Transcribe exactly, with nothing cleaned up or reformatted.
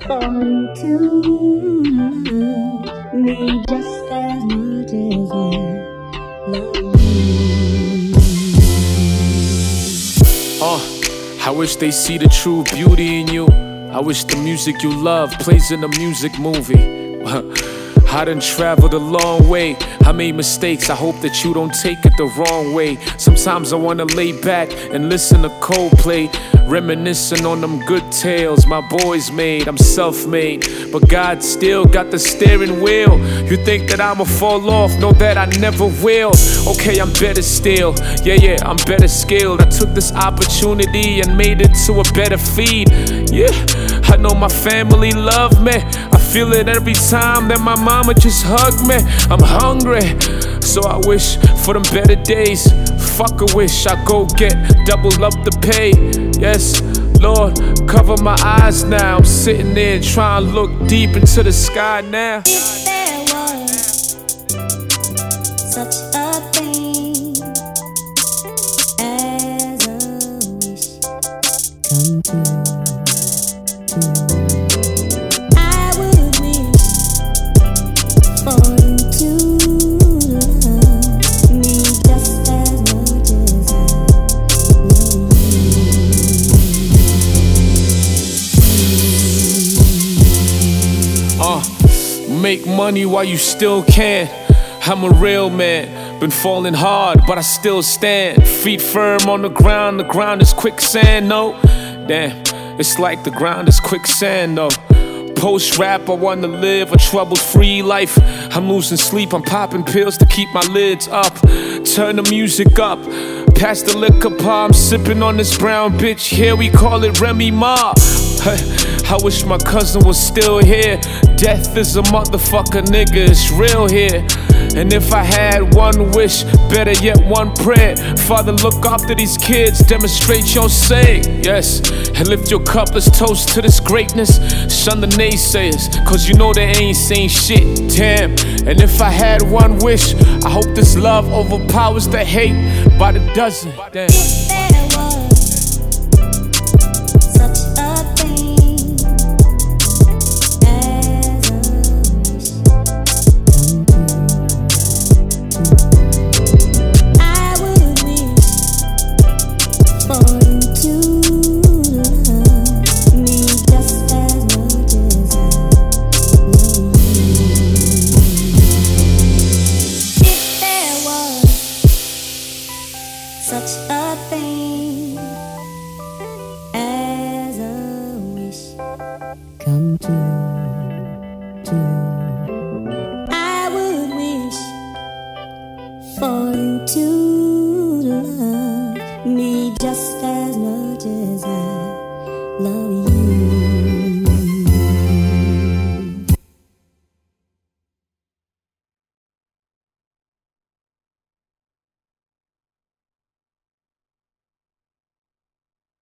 for you to love me just as much as I love you. Uh, I wish they see the true beauty in you. I wish the music you love plays in a music movie. I done traveled a long way. I made mistakes, I hope that you don't take it the wrong way. Sometimes I wanna lay back and listen to Coldplay, reminiscing on them good tales my boys made. I'm self-made, but God still got the steering wheel. You think that I'ma fall off, know that I never will. Okay, I'm better still, yeah, yeah, I'm better skilled. I took this opportunity and made it to a better feed. Yeah, I know my family love me. I feel it every time that my mama just hugged me. I'm hungry, so I wish for them better days. Fuck a wish, I go get double up the pay. Yes, Lord, cover my eyes now. I'm sitting there trying to look deep into the sky now. If there was such a thing as a wish come true, I would wish for you to love me just as much as I love you. Uh, make money while you still can. I'm a real man, been falling hard, but I still stand. Feet firm on the ground, the ground is quicksand, no. Damn, it's like the ground is quicksand, though. Post-rap, I wanna live a trouble-free life. I'm losing sleep, I'm popping pills to keep my lids up. Turn the music up, pass the liquor palm, sipping on this brown bitch. Here we call it Remy Ma. I wish my cousin was still here. Death is a motherfucker, nigga, it's real here. And if I had one wish, better yet one prayer, Father, look after these kids, demonstrate your saying, yes. And lift your cup, let's toast to this greatness. Shun the naysayers, cause you know they ain't saying shit, damn. And if I had one wish, I hope this love overpowers the hate by the dozen, damn. If there was such a thing as a wish come true, I would wish for you to love me just as much as I love you. If there was such a thing as a wish come true, true, I would wish for you to love me just as